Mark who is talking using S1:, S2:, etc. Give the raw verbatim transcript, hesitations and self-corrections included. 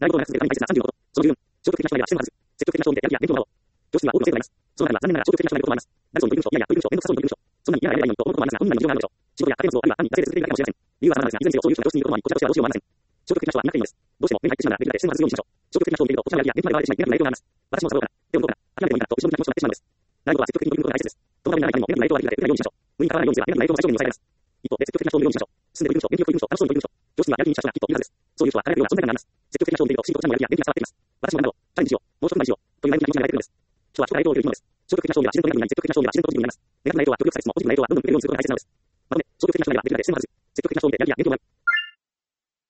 S1: 内部となら続けるために大切なさんじゅうのこと。そのじゅうよん、消極的な人が視点を外す。積極的な人を見てやる気や勉強を奪おう。教室には多くの生徒がいます。その中には残念ながら消極的な人がいることもあります。誰そのという文章、いやいや、という文章、めんどくさそうにという文章。そんなに嫌なやればいいのにと思うこともありますが、本人なのに事情があるのでしょう。仕事や家庭の都合あるいは単に惰性で続けているだけかもしれません。理由は様々ですが、いずれにせよそういう人が教室にいることもあり、こちらとしてはどうしようもありません。消極的な人はいなくていいのです。どうしても目に入ってしまうならできるだけ視線を外すようにしましょう。消極的な人を見ていると、こちらのやる気や勉強まで奪われてしまい、目に入ってしまい、影響があります。私もサボろうかな。手を抜こうかな。諦めてもいいんだと、後ろ向きな気持ちとなってしまうのです。内部とは積極的に取り組むことが大切です。どの場面ならいかにも目に入ってはいけないというようにしましょう。無理に関わらないようにすれば、目に入っての最小限に抑えられます。一方で、積極的な人を見るようにしましょう。進んでいる文章、勉強という文章、楽しそうにという文章。教室にはやる気にした人がきっといるはずです。そういう人は輝くような存在感があります。積極的な人を見ていると、不思議とこちらもやる気や勉強が伝わってきます。私も頑張ろう。チャレンジしよう。もう少し頑張りしよう。という内向きな気持ちが流れてくるのです。人は人から影響を受ける生き物です。消極的な人を見れば自然とネガティブになり、積極的な人を見れば自然とポジティブになります。ネガティブな影響は極力避けても、ポジティブな影響はどんどん増えるようにすることが大切なのです。それを極力されても、文字の影響はどんどん増えるようにすることが大切なのです。なので、消極的な人にはできるだけ視線を外す。積極的な人を見てやる気や勉強を奪う。